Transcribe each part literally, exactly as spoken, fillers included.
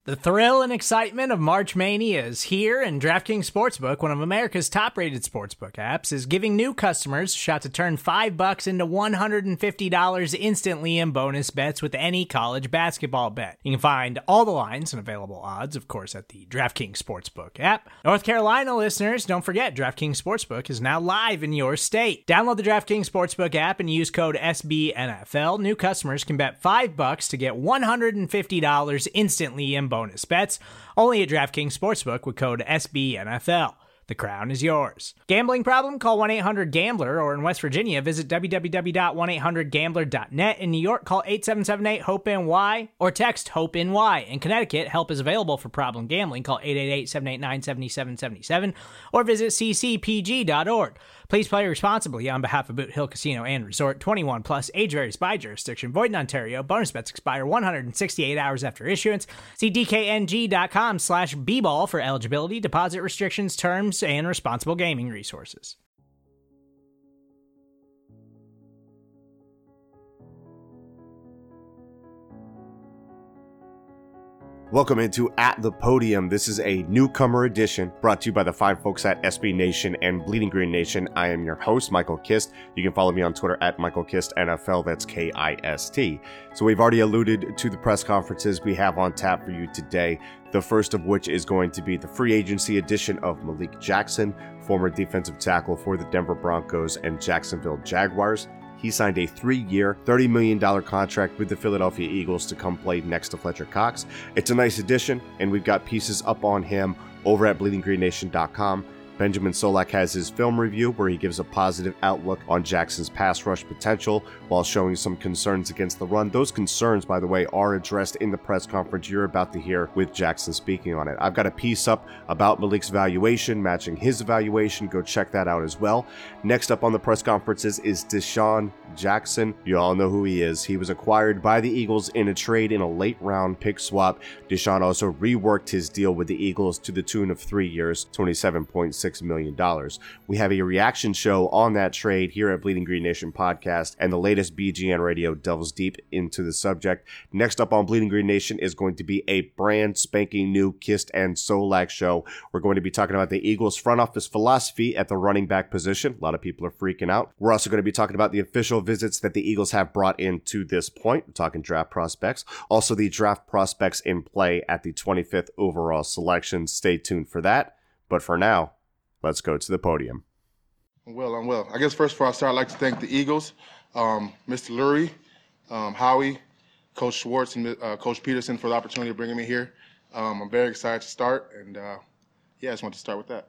The thrill and excitement of March Mania is here, and DraftKings Sportsbook, one of America's top-rated sportsbook apps, is giving new customers a shot to turn five bucks into one hundred fifty dollars instantly in bonus bets with any college basketball bet. You can find all the lines and available odds, of course, at the DraftKings Sportsbook app. North Carolina listeners, don't forget, DraftKings Sportsbook is now live in your state. Download the DraftKings Sportsbook app and use code S B N F L. New customers can bet five bucks to get one hundred fifty dollars instantly in bonus bets, only at DraftKings Sportsbook with code S B N F L. The crown is yours. Gambling problem? Call one eight hundred gambler, or in West Virginia, visit w w w dot one eight hundred gambler dot net. In New York, call eight seven seven eight hope N Y or text HOPE-NY. In Connecticut, help is available for problem gambling. Call eight eight eight, seven eight nine, seven seven seven seven or visit c c p g dot org. Please play responsibly on behalf of Boot Hill Casino and Resort. twenty-one plus, age varies by jurisdiction. Void in Ontario. Bonus bets expire one hundred sixty-eight hours after issuance. See d k n g dot com slash b ball for eligibility, deposit restrictions, terms, and responsible gaming resources. Welcome into At the Podium. This is a newcomer edition brought to you by the fine folks at S B Nation and Bleeding Green Nation. I am your host, Michael Kist. You can follow me on Twitter at Michael Kist N F L. That's K I S T. So we've already alluded to the press conferences we have on tap for you today. The first of which is going to be the free agency edition of Malik Jackson, former defensive tackle for the Denver Broncos and Jacksonville Jaguars. He signed a three-year, thirty million dollars contract with the Philadelphia Eagles to come play next to Fletcher Cox. It's a nice addition, and we've got pieces up on him over at bleeding green nation dot com. Benjamin Solak has his film review where he gives a positive outlook on Jackson's pass rush potential while showing some concerns against the run. Those concerns, by the way, are addressed in the press conference you're about to hear with Jackson speaking on it. I've got a piece up about Malik's valuation, matching his evaluation. Go check that out as well. Next up on the press conferences is DeSean Jackson. You all know who he is. He was acquired by the Eagles in a trade in a late round pick swap. DeSean also reworked his deal with the Eagles to the tune of three years, twenty-seven point six million dollars. We have a reaction show on that trade here at Bleeding Green Nation Podcast, and the latest B G N Radio delves deep into the subject. Next up on Bleeding Green Nation is going to be a brand spanking new Kist and Solak show. We're going to be talking about the Eagles front office philosophy at the running back position. A lot of people are freaking out. We're also going to be talking about the official visits that the Eagles have brought in to this point. We're talking draft prospects. Also the draft prospects in play at the twenty-fifth overall selection. Stay tuned for that. But for now, let's go to the podium. I'm well, I'm well. I guess first before I start, I'd like to thank the Eagles, um, Mister Lurie, um, Howie, Coach Schwartz, and uh, Coach Peterson for the opportunity of bringing me here. Um, I'm very excited to start, and uh, yeah, I just want to start with that.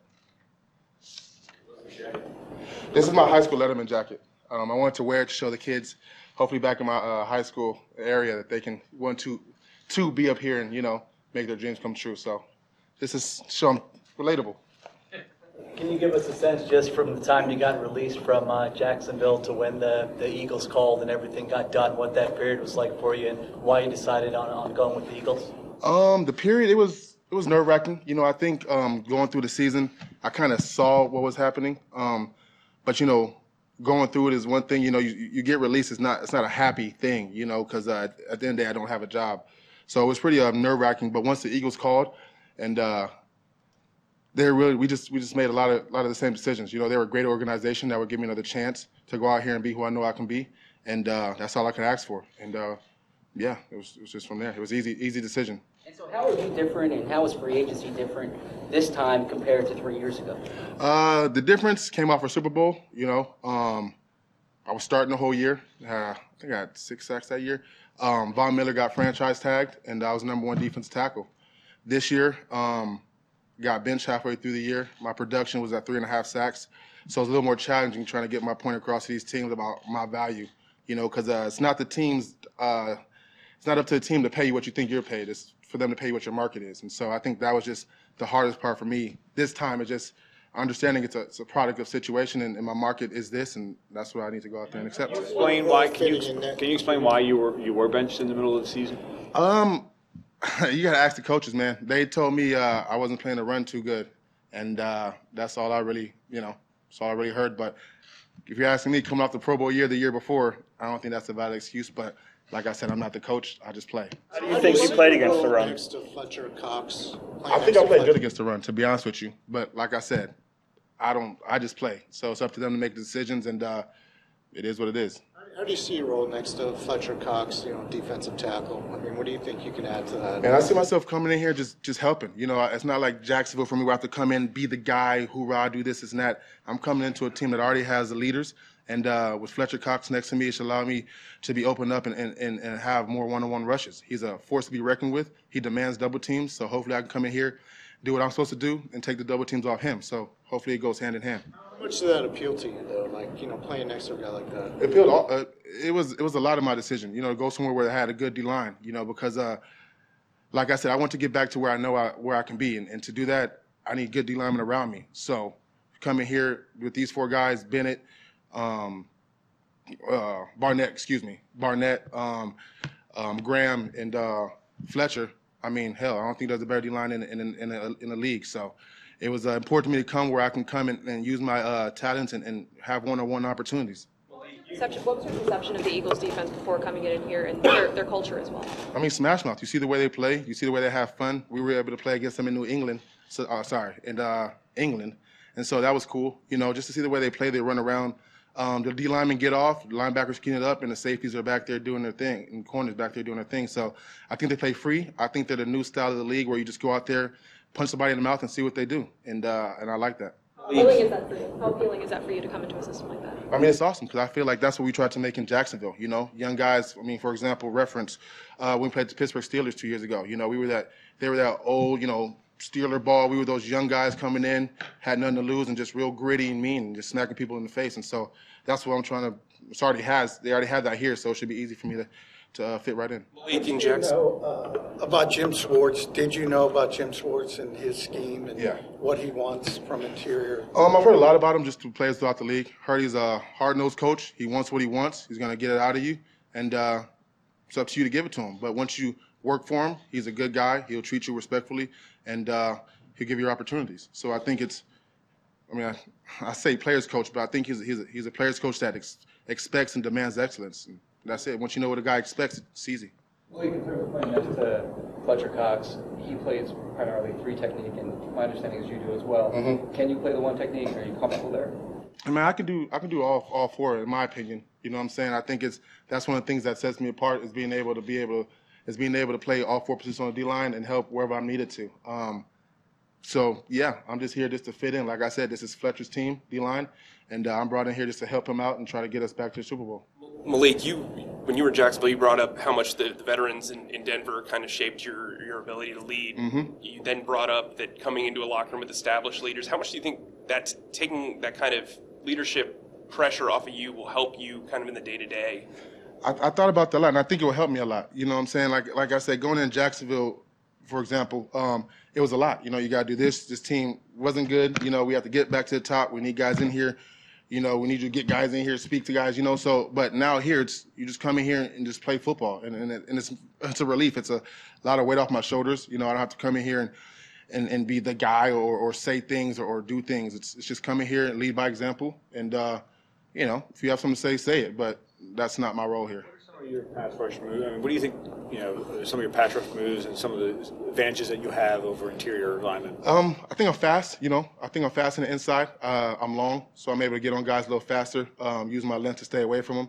This is my high school Letterman jacket. Um, I wanted to wear it to show the kids, hopefully back in my uh, high school area, that they can want to, to be up here and, you know, make their dreams come true. So this is show them relatable. Can you give us a sense just from the time you got released from uh, Jacksonville to when the, the Eagles called and everything got done, what that period was like for you and why you decided on, on going with the Eagles? Um, the period, it was it was nerve-wracking. You know, I think um, going through the season, I kind of saw what was happening. Um, but, you know, going through it is one thing. You know, you, you get released. It's not it's not a happy thing, you know, because uh, at the end of the day, I don't have a job. So it was pretty uh, nerve-wracking. But once the Eagles called and uh, – They really, we just we just made a lot of a lot of the same decisions. You know, they were a great organization that would give me another chance to go out here and be who I know I can be, and uh, that's all I could ask for. And uh, yeah, it was it was just from there. It was easy easy decision. And so, how are you different, and how is free agency different this time compared to three years ago? Uh, the difference came off a Super Bowl. You know, um, I was starting the whole year. Uh, I think I had six sacks that year. Um, Von Miller got franchise tagged, and I was number one defensive tackle. This year. Um, Got benched halfway through the year. My production was at three and a half sacks. So it's a little more challenging trying to get my point across to these teams about my value, you know, because uh, it's not the teams, uh, it's not up to the team to pay you what you think you're paid. It's for them to pay you what your market is. And so I think that was just the hardest part for me. This time it's just understanding it's a, it's a product of situation and, and my market is this, and that's what I need to go out there and accept. Explain why, can you, can you explain why you were you were benched in the middle of the season? Um. You got to ask the coaches, man. They told me uh, I wasn't playing the run too good, and uh, that's all I really, you know, that's all I really heard. But if you're asking me, coming off the Pro Bowl year the year before, I don't think that's a valid excuse. But like I said, I'm not the coach. I just play. How do you think you played against the run? Next to Fletcher Cox. I think I played good against the run, to be honest with you. But like I said, I don't. I just play. So it's up to them to make the decisions, and uh, it is what it is. How do you see your role next to Fletcher Cox, you know, defensive tackle? I mean, what do you think you can add to that? And I see myself coming in here just just helping. You know, it's not like Jacksonville for me where I have to come in, be the guy, hoorah, do this, this, and that. I'm coming into a team that already has the leaders. And uh, with Fletcher Cox next to me, it should allow me to be opened up and, and, and have more one-on-one rushes. He's a force to be reckoned with. He demands double teams. So hopefully I can come in here, do what I'm supposed to do, and take the double teams off him. So hopefully it goes hand in hand. How much did that appeal to you, though? Like, you know, playing next to a guy like that? It appealed. All, uh, it was it was a lot of my decision. You know, to go somewhere where I had a good D line. You know, because uh, like I said, I want to get back to where I know I, where I can be, and, and to do that, I need good D linemen around me. So coming here with these four guys, Bennett, um, uh, Barnett, excuse me, Barnett, um, um, Graham, and uh, Fletcher. I mean, hell, I don't think there's a better D line in in in, in, in the league. So it was uh, important to me to come where I can come and, and use my uh, talents and, and have one-on-one opportunities. What was your perception of the Eagles' defense before coming in here and their, their culture as well? I mean, smash mouth. You see the way they play. You see the way they have fun. We were able to play against them in New England. So, uh, sorry, in uh, England, and so that was cool. You know, just to see the way they play. They run around. Um, the D linemen get off. The linebackers clean it up, and the safeties are back there doing their thing, and corners back there doing their thing. So I think they play free. I think they're the new style of the league where you just go out there, punch somebody in the mouth, and see what they do. And uh, and I like that. How appealing is that for you? How appealing is that for you to come into a system like that? I mean, it's awesome because I feel like that's what we tried to make in Jacksonville. You know, young guys. I mean, for example, reference uh, when we played the Pittsburgh Steelers two years ago. You know, we were that they were that old, you know, Steeler ball. We were those young guys coming in, had nothing to lose, and just real gritty and mean, and just smacking people in the face. And so that's what I'm trying to. It's already has. They already have that here, so it should be easy for me to to uh, fit right in. Did you know uh, about Jim Schwartz? Did you know about Jim Schwartz and his scheme and Yeah. what he wants from interior? Um, I've heard a lot about him just through players throughout the league. Heard he's a hard-nosed coach. He wants what he wants. He's going to get it out of you, and uh, it's up to you to give it to him. But once you work for him, he's a good guy. He'll treat you respectfully, and uh, he'll give you opportunities. So I think it's, I mean, I, I say players coach, but I think he's he's a, he's a players coach that ex- expects and demands excellence. And that's it. Once you know what a guy expects, it's easy. Well, you can throw playing next to Fletcher Cox. He plays primarily three technique, and my understanding is you do as well. Mm-hmm. Can you play the one technique? Are you comfortable there? I mean, I can do I can do all all four in my opinion. You know what I'm saying? I think it's that's one of the things that sets me apart is being able to be able is being able to play all four positions on the D line and help wherever I'm needed to. Um, so yeah, I'm just here just to fit in. Like I said, this is Fletcher's team, D line, and uh, I'm brought in here just to help him out and try to get us back to the Super Bowl. Malik, you when you were in Jacksonville, you brought up how much the, the veterans in, in Denver kind of shaped your, your ability to lead. Mm-hmm. You then brought up that coming into a locker room with established leaders, how much do you think that taking that kind of leadership pressure off of you will help you kind of in the day-to-day? I, I thought about that a lot, and I think it will help me a lot. You know what I'm saying? Like like I said, going in Jacksonville, for example, um, it was a lot. You know, you got to do this. This team wasn't good. You know, we have to get back to the top. We need guys in here. You know, we need you to get guys in here, speak to guys, you know. So, but now here, it's you just come in here and just play football. And and, it, and it's it's a relief. It's a lot of weight off my shoulders. You know, I don't have to come in here and, and, and be the guy or, or say things or, or do things. It's it's just come in here and lead by example. And, uh, you know, if you have something to say, say it. But that's not my role here. What are some of your pass rush moves? I mean, what do you think, you know, some of your pass rush moves and some of the advantages that you have over interior linemen? Um, I think I'm fast, you know. I think I'm fast in the inside. Uh, I'm long, so I'm able to get on guys a little faster, um, use my length to stay away from them.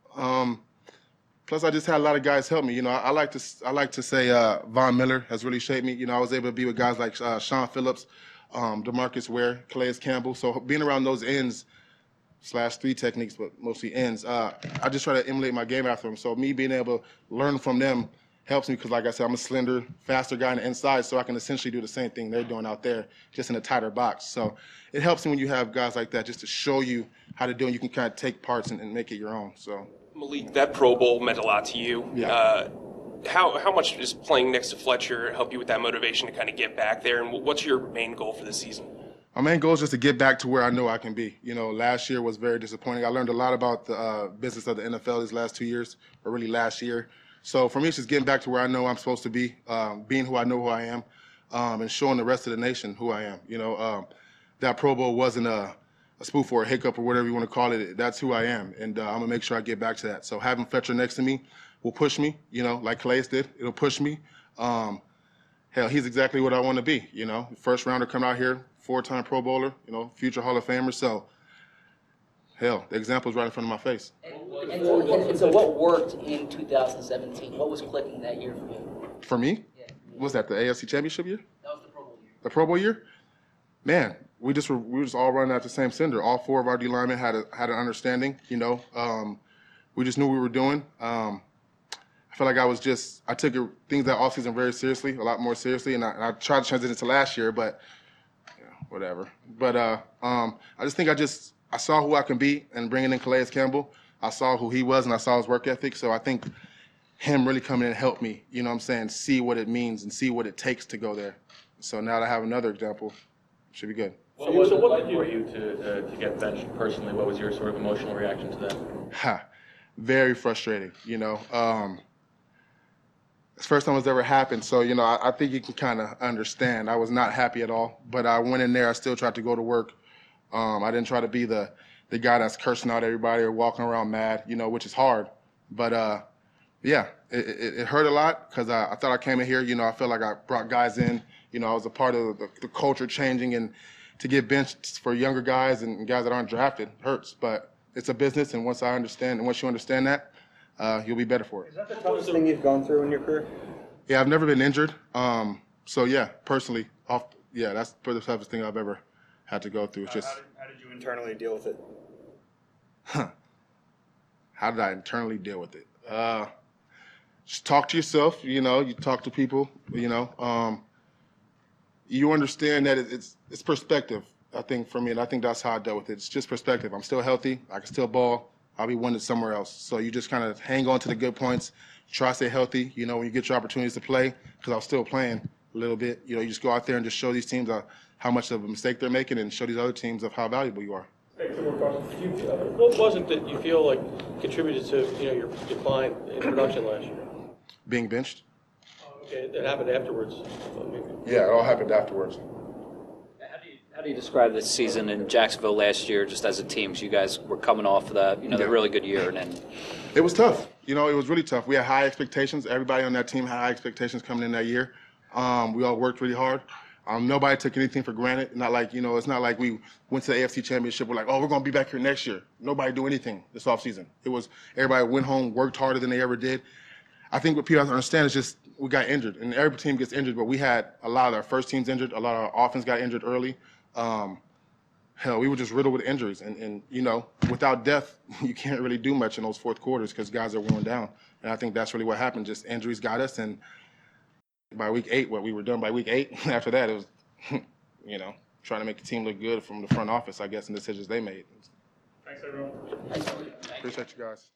Um, plus, I just had a lot of guys help me. You know, I, I like to I like to say uh, Von Miller has really shaped me. You know, I was able to be with guys like uh, Sean Phillips, um, DeMarcus Ware, Calais Campbell. So being around those ends slash three techniques, but mostly ends, uh, I just try to emulate my game after them. So me being able to learn from them helps me because, like I said, I'm a slender, faster guy on the inside, so I can essentially do the same thing they're doing out there, just in a tighter box. So it helps me when you have guys like that just to show you how to do it. You can kind of take parts and, and make it your own. So Malik, that Pro Bowl meant a lot to you. Yeah. Uh, how how much does playing next to Fletcher help you with that motivation to kind of get back there? And what's your main goal for this season? My main goal is just to get back to where I know I can be. You know, last year was very disappointing. I learned a lot about the uh, business of the N F L these last two years, or really last year. So for me, it's just getting back to where I know I'm supposed to be, um, being who I know who I am, um, and showing the rest of the nation who I am. You know, um, that Pro Bowl wasn't a, a spoof or a hiccup or whatever you want to call it. That's who I am, and uh, I'm going to make sure I get back to that. So having Fletcher next to me will push me, you know, like Calais did. It'll push me. Um, hell, he's exactly what I want to be, you know. First rounder come out here, four-time Pro Bowler, you know, future Hall of Famer. So, hell, the example's right in front of my face. And, and, so, and, and so what worked in two thousand seventeen? What was clicking that year for you? For me? Yeah. Was that the A F C Championship year? That was the Pro Bowl year. The Pro Bowl year? Man, we just were we were just all running at the same cinder. All four of our D linemen had a, had an understanding, you know. Um, we just knew what we were doing. Um, I felt like I was just I took it, things that offseason very seriously, a lot more seriously, and I, and I tried to transition to last year, but yeah, whatever. But uh, um, I just think I just I saw who I can be, and bringing in Calais Campbell, I saw who he was, and I saw his work ethic. So I think him really coming in and helped me, you know what I'm saying, see what it means and see what it takes to go there. So now that I have another example, should be good. So what, so what did you for you to uh, to get benched personally? What was your sort of emotional reaction to that? Ha, very frustrating. You know, um, it's the first time it's ever happened. So you know, I, I think you can kind of understand. I was not happy at all, but I went in there. I still tried to go to work. Um, I didn't try to be the the guy that's cursing out everybody or walking around mad. You know, which is hard. But uh, yeah, it, it, it hurt a lot because I, I thought I came in here. You know, I felt like I brought guys in. You know, I was a part of the, the culture changing, and to get benched for younger guys and guys that aren't drafted hurts. But it's a business, and once I understand, and once you understand that, uh, you'll be better for it. Is that the toughest thing you've gone through in your career? Yeah, I've never been injured. Um, so yeah, personally, off, yeah, that's the toughest thing I've ever had to go through. It's just how, did, how did you internally deal with it? Huh. How did I internally deal with it? Uh, just talk to yourself. You know, you talk to people. You know. Um, You understand that it's it's perspective, I think, for me, and I think that's how I dealt with it. It's just perspective. I'm still healthy. I can still ball. I'll be wanted somewhere else. So you just kind of hang on to the good points, try to stay healthy, you know, when you get your opportunities to play, because I was still playing a little bit. You know, you just go out there and just show these teams uh, how much of a mistake they're making and show these other teams of how valuable you are. Two more questions. You, uh, what was it that you feel like contributed to you know your decline in production last year? Being benched. Okay, that happened afterwards. Yeah, it all happened afterwards. How do you, how do you describe this season in Jacksonville last year, just as a team? So you guys were coming off the, you know, Yeah. the really good year, and then It was tough. You know, it was really tough. We had high expectations. Everybody on that team had high expectations coming in that year. Um, we all worked really hard. Um, nobody took anything for granted. Not like, you know, it's not like we went to the A F C Championship. We're like, oh, we're going to be back here next year. Nobody do anything this offseason. It was everybody went home, worked harder than they ever did. I think what people have to understand is just we got injured, and every team gets injured, but we had a lot of our first teams injured. A lot of our offense got injured early. Um, hell, we were just riddled with injuries. And, and, you know, without depth, you can't really do much in those fourth quarters because guys are worn down. And I think that's really what happened. Just injuries got us. And by week eight, what we were done by week eight, after that, it was, you know, trying to make the team look good from the front office, I guess, and decisions they made. Thanks, everyone. Appreciate you guys.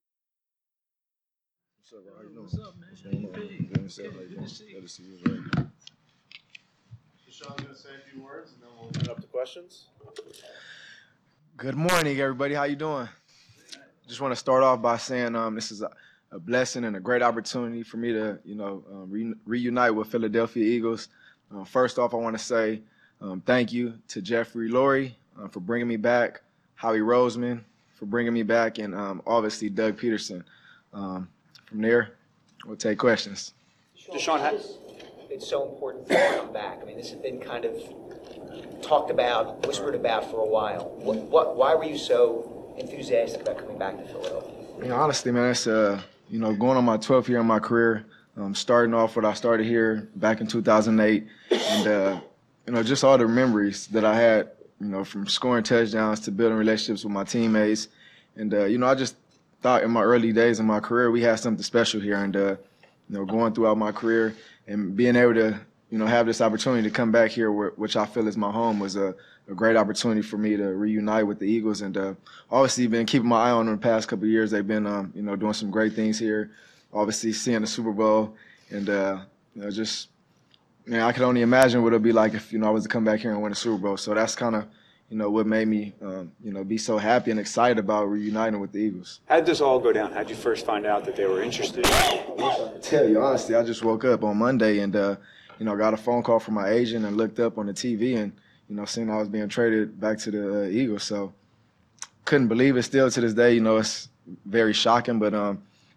What's up, bro? How you doing? What's up, man? What's going on? Good to see you. Good to see you. Right. Deshaun's going to say a few words, and then we'll open it up to questions. Good morning, everybody. How you doing? Just want to start off by saying um, this is a, a blessing and a great opportunity for me to, you know, um, re- reunite with Philadelphia Eagles. Um, first off, I want to say um, thank you to Jeffrey Lurie uh, for bringing me back, Howie Roseman for bringing me back, and um, obviously Doug Peterson. Um, from there, we'll take questions. Deshaun, how it's so important for you to come back? I mean, this has been kind of talked about, whispered about for a while. What, what, why were you so enthusiastic about coming back to Philadelphia? You know, honestly, man, it's uh, you know, going on my twelfth year in my career. Um, starting off what I started here back in two thousand eight, and uh, you know, just all the memories that I had, you know, from scoring touchdowns to building relationships with my teammates, and uh, you know, I just thought in my early days in my career we had something special here, and uh, you know, going throughout my career and being able to, you know, have this opportunity to come back here, where, which I feel is my home, was a, a great opportunity for me to reunite with the Eagles. And uh, obviously, been keeping my eye on them the past couple of years. They've been, um, you know, doing some great things here. Obviously, seeing the Super Bowl, and uh, you know, just, you know, I could only imagine what it'd be like if, you know, I was to come back here and win a Super Bowl. So that's kind of, you know, what made me, um, you know, be so happy and excited about reuniting with the Eagles. How did this all go down? How did you first find out that they were interested? I tell you honestly, I just woke up on Monday and, uh, you know, got a phone call from my agent and looked up on the T V and, you know, seen I was being traded back to the uh, Eagles. So couldn't believe it still to this day. You know, it's very shocking, but, um,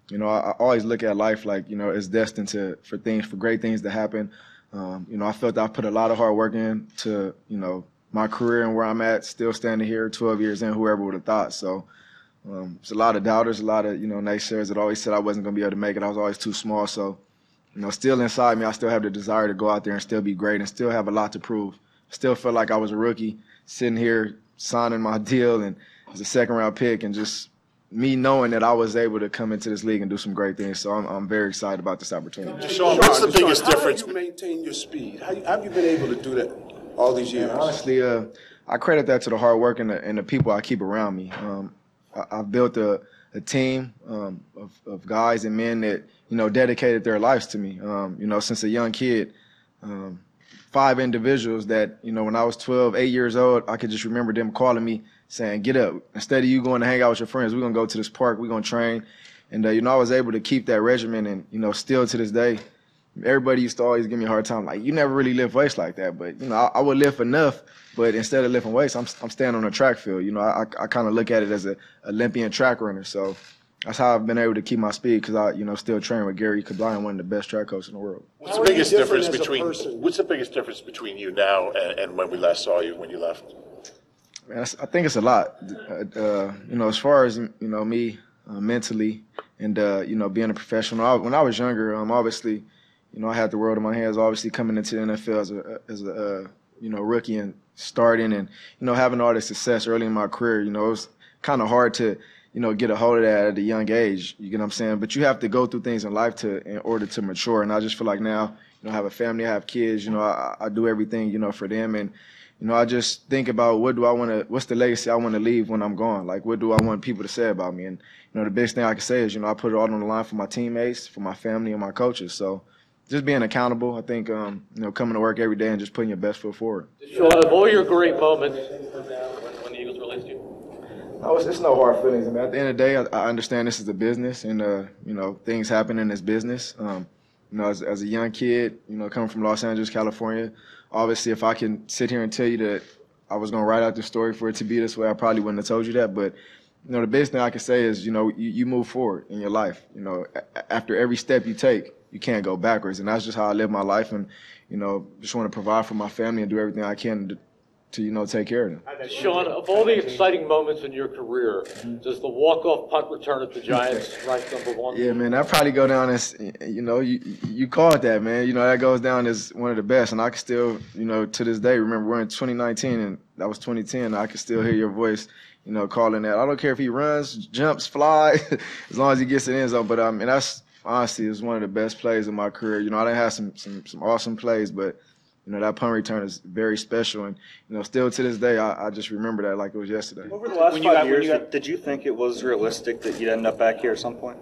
you know, I, I always look at life like, you know, it's destined to for things, for great things to happen. Um, you know, I felt I put a lot of hard work in to, you know, my career and where I'm at, still standing here twelve years in, whoever would have thought. So um, it's a lot of doubters, a lot of, you know, naysayers that always said I wasn't going to be able to make it. I was always too small. So, you know, still inside me, I still have the desire to go out there and still be great and still have a lot to prove. Still feel like I was a rookie sitting here signing my deal and as a second round pick, and just me knowing that I was able to come into this league and do some great things. So I'm, I'm very excited about this opportunity. Deshaun, what's the biggest difference? How do you maintain your speed? How, how have you been able to do that all these years? And honestly, uh, I credit that to the hard work and the, and the people I keep around me. Um, I, I've built a, a team um, of, of guys and men that, you know, dedicated their lives to me. Um, you know, since a young kid, um, five individuals that, you know, when I was twelve, eight years old, I could just remember them calling me saying, get up. Instead of you going to hang out with your friends, we're going to go to this park, we're going to train. And, uh, you know, I was able to keep that regimen. And, you know, still to this day, everybody used to always give me a hard time. Like, you never really lift weights like that. But, you know, I, I would lift enough. But instead of lifting weights, I'm, I'm standing on a track field. You know, I, I kind of look at it as an Olympian track runner. So that's how I've been able to keep my speed, because I, you know, still train with Gary Kabline, one of the best track coaches in the world. What's the biggest difference between What's the biggest difference between you now and, and when we last saw you when you left? Man, I think it's a lot. Uh, you know, as far as, you know, me uh, mentally and, uh, you know, being a professional. I, when I was younger, um, obviously, you know, I had the world in my hands. Obviously, coming into the N F L as a, as a uh, you know, rookie and starting and, you know, having all this success early in my career, you know, it was kind of hard to, you know, get a hold of that at a young age. You get what I'm saying? But you have to go through things in life to in order to mature. And I just feel like now, you know, I have a family, I have kids, you know, I, I do everything, you know, for them. And, you know, I just think about what do I want to, what's the legacy I want to leave when I'm gone? Like, what do I want people to say about me? And, you know, the biggest thing I can say is, you know, I put it all on the line for my teammates, for my family, and my coaches. So just being accountable, I think, um, you know, coming to work every day and just putting your best foot forward. Sean, of all your great moments when, when the Eagles released you? No, it's, it's no hard feelings. I mean, at the end of the day, I, I understand this is a business, and, uh, you know, things happen in this business. Um, you know, as, as a young kid, you know, coming from Los Angeles, California, obviously, if I can sit here and tell you that I was going to write out the story for it to be this way, I probably wouldn't have told you that. But, you know, the biggest thing I can say is, you know, you, you move forward in your life. You know, a- after every step you take, you can't go backwards. And that's just how I live my life. And, you know, just want to provide for my family and do everything I can to, to you know, take care of them. Sean, of all the exciting moments in your career, does the walk-off punt return at the Giants rank number one? Yeah, man, that probably go down as, you know, you you called that, man. You know, that goes down as one of the best. And I can still, you know, to this day, remember we're in twenty nineteen and that was twenty ten. I can still hear your voice, you know, calling that. I don't care if he runs, jumps, flies, as long as he gets it in zone. But, I mean, that's honestly, it was one of the best plays of my career. You know, I done had some, some, some awesome plays, but, you know, that punt return is very special. And, you know, still to this day, I, I just remember that like it was yesterday. Over the last when five you got, years, when you got, did you think it was realistic that you'd end up back here at some point?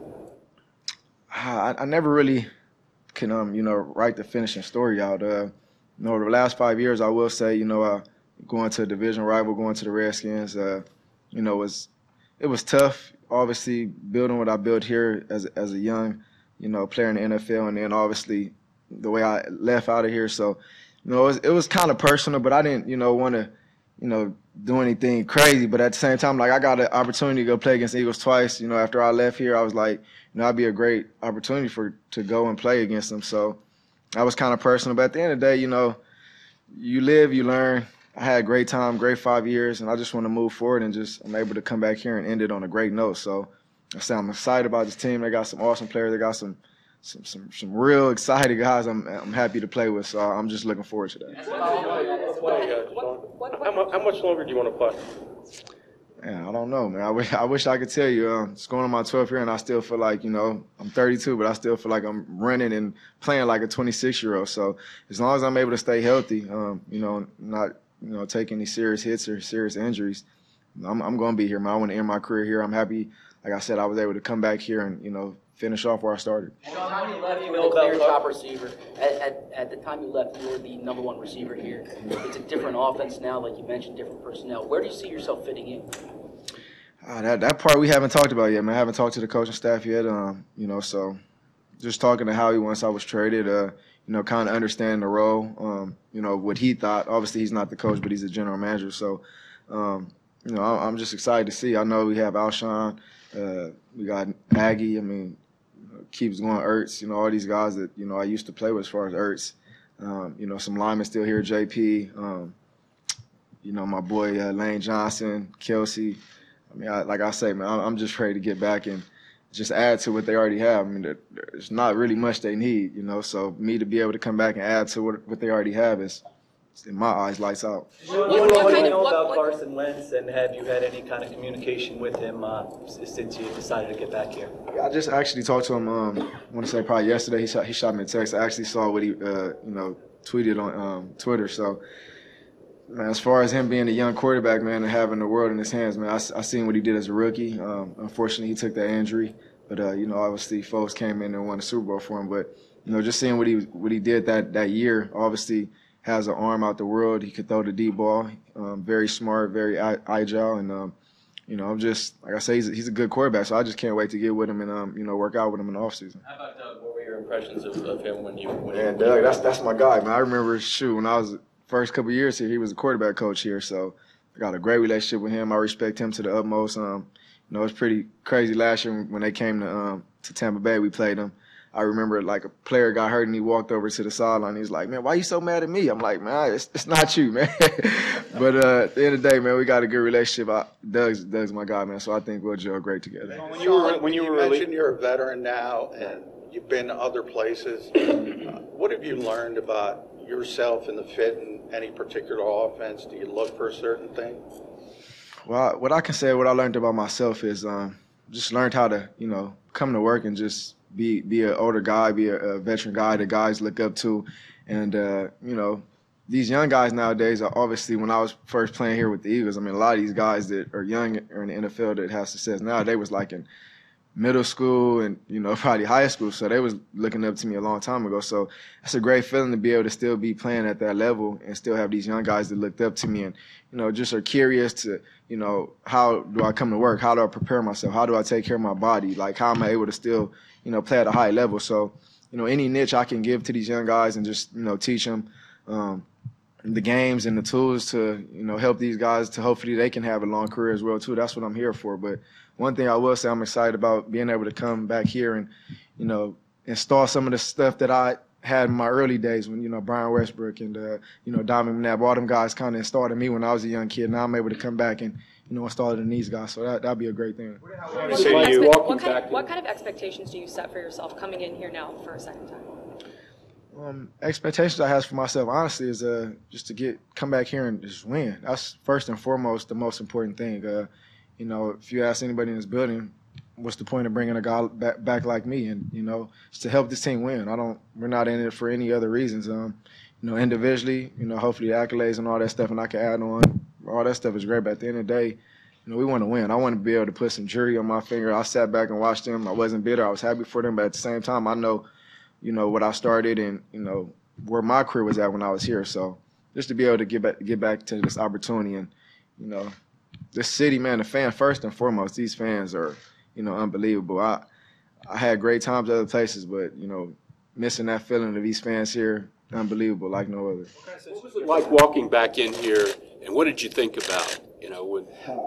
I, I never really can, um, you know, write the finishing story out. Uh, you know, the last five years, I will say, you know, uh, going to a division rival, going to the Redskins, uh, you know, was it was tough. Obviously, building what I built here as as a young, you know, player in the N F L, and then obviously the way I left out of here. So, you know, it was, it was kind of personal, but I didn't, you know, want to, you know, do anything crazy. But at the same time, like, I got an opportunity to go play against the Eagles twice. You know, after I left here, I was like, you know, that'd be a great opportunity for to go and play against them. So that was kind of personal. But at the end of the day, you know, you live, you learn. I had a great time, great five years, and I just want to move forward and just I'm able to come back here and end it on a great note. So I say I'm excited about this team. They got some awesome players. They got some some some, some real excited guys I'm I'm happy to play with. So I'm just looking forward to that. How much longer do you want to play? Man, I don't know, man. I wish I wish I could tell you. Uh, it's going on my twelfth year, and I still feel like, you know, I'm thirty-two, but I still feel like I'm running and playing like a twenty-six-year-old. So as long as I'm able to stay healthy, um, you know, not you know taking any serious hits or serious injuries, I'm I'm going to be here, man. I want to end my career here. I'm happy, like I said, I was able to come back here and, you know, finish off where I started. Sean, when you left, you were the clear top receiver. At, at, at the time you left, you were the number one receiver here. It's a different offense now, like you mentioned, different personnel. Where do you see yourself fitting in? Uh, that that part we haven't talked about yet, man. I haven't talked to the coaching staff yet. Um, you know, so just talking to Howie once I was traded, uh, you know, kind of understanding the role, um, you know, what he thought. Obviously, he's not the coach, but he's the general manager. So, um, you know, I'm just excited to see. I know we have Alshon, uh, we got Aggie. I mean, keeps going. Ertz, you know, all these guys that, you know, I used to play with as far as Ertz. Um, you know, some linemen still here, J P, um, you know, my boy uh, Lane Johnson, Kelsey. I mean, I, like I say, man, I'm just ready to get back and just add to what they already have. I mean, there's not really much they need, you know, so me to be able to come back and add to what, what they already have is, in my eyes, lights out. What, what, what do you know about Carson Wentz, and have you had any kind of communication with him uh, since you decided to get back here? I just actually talked to him, um, I want to say probably yesterday. He shot, he shot me a text. I actually saw what he, uh, you know, tweeted on um, Twitter. So, man, as far as him being a young quarterback, man, and having the world in his hands, man, I, I seen what he did as a rookie. Um, unfortunately, he took that injury. But, uh, you know, obviously, folks came in and won the Super Bowl for him. But, you know, just seeing what he what he did that, that year, obviously has an arm out the world. He could throw the deep ball. Um, very smart, very agile. And, um, you know, I'm just, like I say, he's a, he's a good quarterback. So I just can't wait to get with him and, um, you know, work out with him in the offseason. How about Doug? What were your impressions of, of him when you when Man, you, Doug, that's, that's my guy, man. I remember, shoot, when I was first couple of years here, he was a quarterback coach here. So I got a great relationship with him. I respect him to the utmost. Um, you know, it's pretty crazy last year when they came to um, to Tampa Bay. We played them. I remember, like, a player got hurt and he walked over to the sideline. He's like, man, why you so mad at me? I'm like, man, it's, it's not you, man. But uh, at the end of the day, man, we got a good relationship. I, Doug's, Doug's my guy, man, so I think we'll gel great together. When you were, when you, you mentioned you're a veteran now and you've been to other places, uh, what have you learned about yourself and the fit in any particular offense? Do you look for a certain thing? Well, what I can say, what I learned about myself is um, just learned how to, you know, come to work and just be be an older guy, be a, a veteran guy that guys look up to. And, uh, you know, these young guys nowadays are obviously, when I was first playing here with the Eagles, I mean, a lot of these guys that are young or in the N F L that have success now, they was like in middle school and, you know, probably high school. So they was looking up to me a long time ago. So it's a great feeling to be able to still be playing at that level and still have these young guys that looked up to me and, you know, just are curious to, you know, how do I come to work? How do I prepare myself? How do I take care of my body? Like, how am I able to still, you know, play at a high level? So, you know, any niche I can give to these young guys and just, you know, teach them um, the games and the tools to, you know, help these guys to hopefully they can have a long career as well, too. That's what I'm here for. But one thing I will say, I'm excited about being able to come back here and, you know, install some of the stuff that I had in my early days when, you know, Brian Westbrook and, uh, you know, Donovan McNabb, all them guys kind of installed in me when I was a young kid. Now I'm able to come back and, you know, install it in these guys. So that, that'd be a great thing. What, what, expe- what, kind of, what kind of expectations do you set for yourself coming in here now for a second time? Um, expectations I have for myself, honestly, is uh, just to get come back here and just win. That's first and foremost the most important thing. Uh, you know, if you ask anybody in this building, what's the point of bringing a guy back, back like me? And, you know, it's to help this team win. I don't. We're not in it for any other reasons. Um, you know, individually, you know, hopefully the accolades and all that stuff, and I can add on. All that stuff is great, but at the end of the day, you know, we want to win. I want to be able to put some jury on my finger. I sat back and watched them. I wasn't bitter. I was happy for them, but at the same time, I know, you know, what I started and, you know, where my career was at when I was here. So just to be able to get back, get back to this opportunity and, you know, this city, man, the fan, first and foremost, these fans are, you know, unbelievable. I I had great times other places, but, you know, missing that feeling of these fans here, unbelievable, like no other. What was it like walking back in here, and what did you think about, you know, when...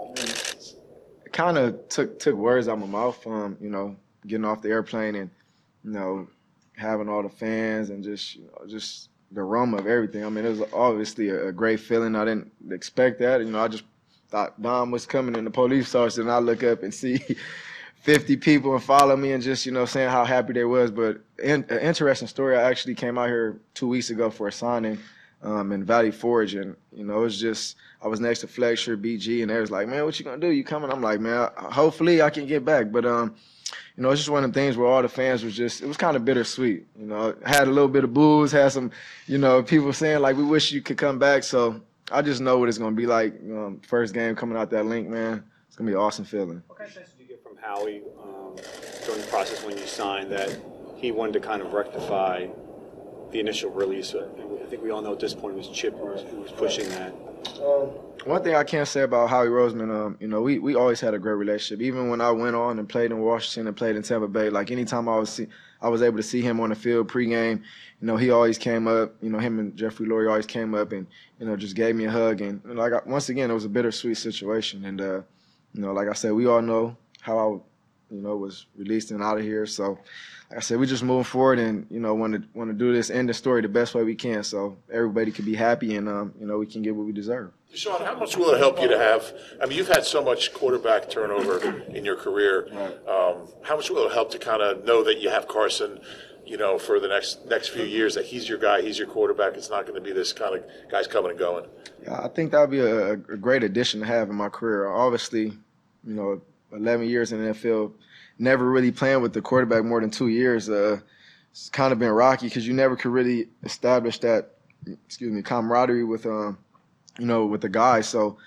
It kind of took took words out of my mouth, um, you know, getting off the airplane and, you know, having all the fans and just, you know, just the aroma of everything. I mean, it was obviously a, a great feeling. I didn't expect that. You know, I just thought Dom was coming and the police sergeant, and I look up and see fifty people and follow me and just, you know, saying how happy they was. But in, an interesting story, I actually came out here two weeks ago for a signing um, in Valley Forge. And, you know, it was just, I was next to Fletcher, B G, and they was like, man, what you going to do? You coming? I'm like, man, hopefully I can get back. But, um, you know, it's just one of the things where all the fans was just, it was kind of bittersweet. You know, had a little bit of booze, had some, you know, people saying, like, we wish you could come back. So I just know what it's going to be like. Um, first game coming out that link, man, it's going to be an awesome feeling. What kind of sense did you get from Howie um, during the process when you signed that he wanted to kind of rectify the initial release? I think we all know at this point it was Chip who was, who was pushing that. Um, one thing I can't say about Howie Roseman, um, you know, we, we always had a great relationship. Even when I went on and played in Washington and played in Tampa Bay, like anytime I was see, I was able to see him on the field pregame, you know, he always came up. You know, him and Jeffrey Lurie always came up and, you know, just gave me a hug. And, and like I, once again, it was a bittersweet situation. And uh, you know, like I said, we all know how I you know, was released and out of here. So, like I said, we're just moving forward and, you know, want to want to do this, end the story the best way we can so everybody can be happy and, um, you know, we can get what we deserve. Sean, how much will it help you to have, I mean, you've had so much quarterback turnover in your career. Um, how much will it help to kind of know that you have Carson, you know, for the next next few years, that he's your guy, he's your quarterback. It's not going to be this kind of guys coming and going. Yeah, I think that would be a, a great addition to have in my career. Obviously, you know, eleven years in the N F L, never really playing with the quarterback more than two years. Uh, it's kind of been rocky because you never could really establish that, excuse me, camaraderie with, um, you know, with the guys. So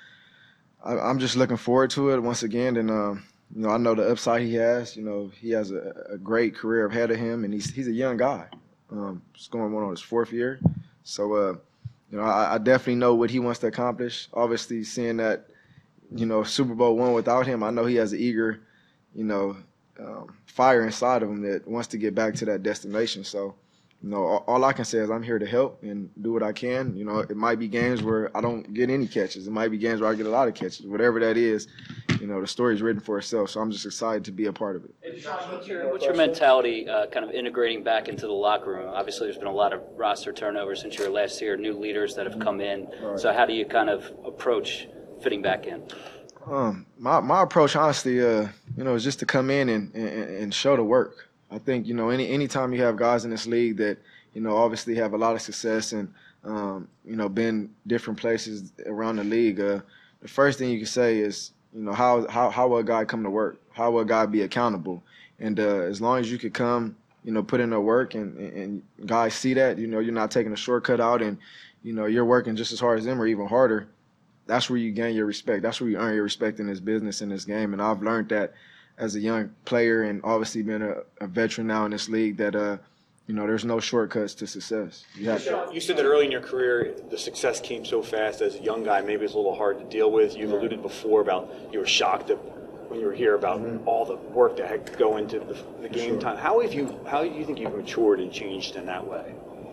I, I'm just looking forward to it once again. And, um, you know, I know the upside he has. You know, he has a, a great career ahead of him, and he's he's a young guy. Um, he's going on his fourth year. So, uh, you know, I, I definitely know what he wants to accomplish. Obviously, seeing that, you know, Super Bowl one without him, I know he has an eager, you know, um, fire inside of him that wants to get back to that destination. So, you know, all, all I can say is I'm here to help and do what I can. You know, it might be games where I don't get any catches. It might be games where I get a lot of catches. Whatever that is, you know, the story's written for itself. So I'm just excited to be a part of it. What's your, what's your mentality uh, kind of integrating back into the locker room? Obviously, there's been a lot of roster turnover since your last year, new leaders that have come in. Right. So how do you kind of approach fitting back in? Um, my my approach, honestly, uh, you know, is just to come in and, and, and show the work. I think, you know, any anytime you have guys in this league that, you know, obviously have a lot of success and, um, you know, been different places around the league, uh, the first thing you can say is, you know, how how how will a guy come to work? How will a guy be accountable? And uh, as long as you could come, you know, put in the work and, and guys see that, you know, you're not taking a shortcut out and, you know, you're working just as hard as them or even harder, that's where you gain your respect. That's where you earn your respect in this business, in this game. And I've learned that as a young player and obviously being a, a veteran now in this league that, uh, you know, there's no shortcuts to success. You have to. You said that early in your career, the success came so fast as a young guy. Maybe it's a little hard to deal with. You've alluded before about you were shocked at, when you were here about mm-hmm. all the work that had to go into the, the game sure. time. How have you? How do you think you've matured and changed in that way?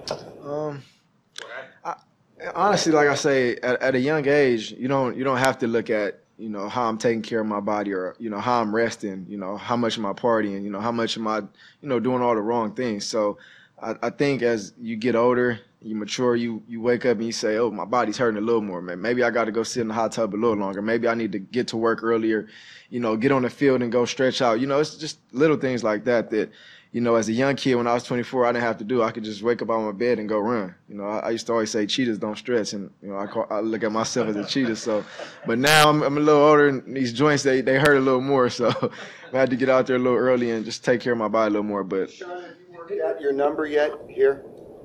Um, I, honestly, like I say, at, at a young age, you don't you don't have to look at, you know, how I'm taking care of my body or, you know, how I'm resting, you know, how much am I partying, you know, how much am I, you know, doing all the wrong things. So I, I think as you get older, you mature, you you wake up and you say, oh, my body's hurting a little more, man. Maybe I got to go sit in the hot tub a little longer. Maybe I need to get to work earlier, you know, get on the field and go stretch out. You know, it's just little things like that that, you know, as a young kid, when I was twenty-four, I didn't have to do. I could just wake up out of my bed and go run. You know, I, I used to always say cheetahs don't stretch, and, you know, I, call, I look at myself as a cheetah. So, but now I'm, I'm a little older, and these joints, they, they hurt a little more. So I had to get out there a little early and just take care of my body a little more. But Sean, have you worked out your number yet here?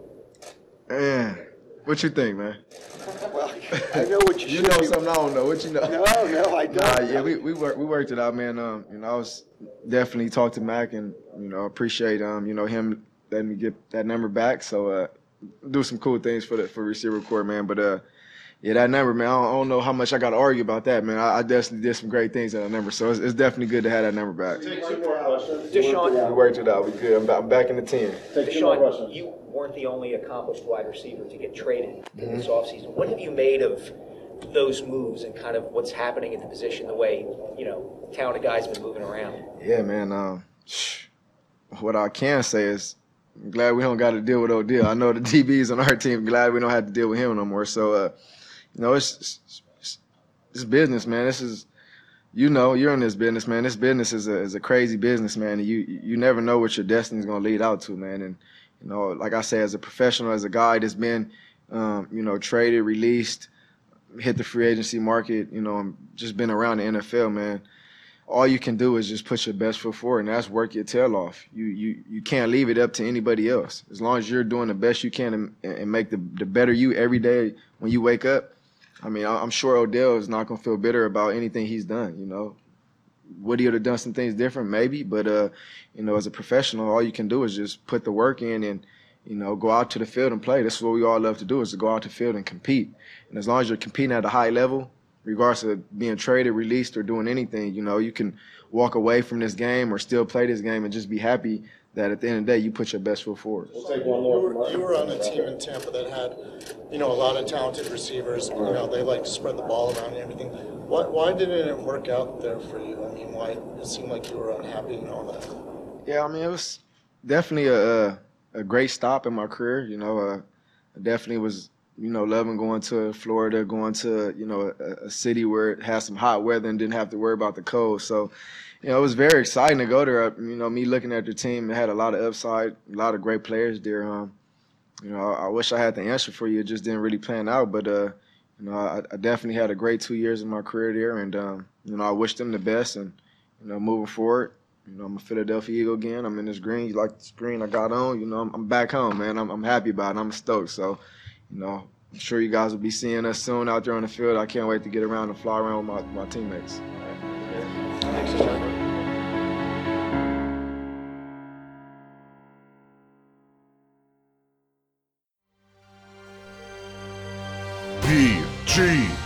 Man, what you think, man? Well, I know what you You should know be- something I don't know. What you know? No, no, I don't. Nah, yeah, we we worked we worked it out, man. Um, you know, I was definitely talked to Mac, and, you know, appreciate um, you know, him letting me get that number back. So uh, do some cool things for the for receiver corps, man. But uh, yeah, that number, man. I don't, I don't know how much I got to argue about that, man. I, I definitely did some great things at that number, so it's, it's definitely good to have that number back. Deshaun, We worked it out. We good. I'm back, I'm back in the ten. Deshaun, you weren't the only accomplished wide receiver to get traded in this offseason. What have you made of those moves and kind of what's happening at the position, the way, you know, talented guys have been moving around? Yeah, man. Um, what I can say is, I'm glad we don't got to deal with Odell. I know the D Bs on our team. Glad we don't have to deal with him no more. So, uh, you know, it's, it's it's it's business, man. This is, you know, you're in this business, man. This business is a is a crazy business, man. And you you never know what your destiny is going to lead out to, man. And, you know, like I say, as a professional, as a guy that's been, um, you know, traded, released, hit the free agency market, you know, and just been around the N F L, man. All you can do is just put your best foot forward, and that's work your tail off. You you you can't leave it up to anybody else. As long as you're doing the best you can and, and make the the better you every day when you wake up. I mean, I'm sure Odell is not gonna feel bitter about anything he's done. You know, would he have done some things different? Maybe, but uh, you know, as a professional, all you can do is just put the work in and, you know, go out to the field and play. That's what we all love to do, is to go out to the field and compete. And as long as you're competing at a high level, regardless of being traded, released, or doing anything, you know, you can walk away from this game or still play this game and just be happy that at the end of the day, you put your best foot forward. We'll take one more. You were, you were on a team in Tampa that had, you know, a lot of talented receivers. You know, they like to spread the ball around and everything. Why, why didn't it work out there for you? I mean, why it seemed like you were unhappy and all that? Yeah, I mean, it was definitely a, a great stop in my career. You know, uh, I definitely was, you know, loving going to Florida, going to, you know, a, a city where it has some hot weather and didn't have to worry about the cold. So, you know, it was very exciting to go there. You know, me looking at the team, it had a lot of upside, a lot of great players there. Um, you know, I, I wish I had the answer for you. It just didn't really plan out. But, uh, you know, I, I definitely had a great two years in my career there. And, um, you know, I wish them the best. And, you know, moving forward, you know, I'm a Philadelphia Eagle again. I'm in this green. You like this green I got on? You know, I'm, I'm back home, man. I'm, I'm happy about it. I'm stoked. So, you know, I'm sure you guys will be seeing us soon out there on the field. I can't wait to get around and fly around with my, my teammates. Thanks, John. P G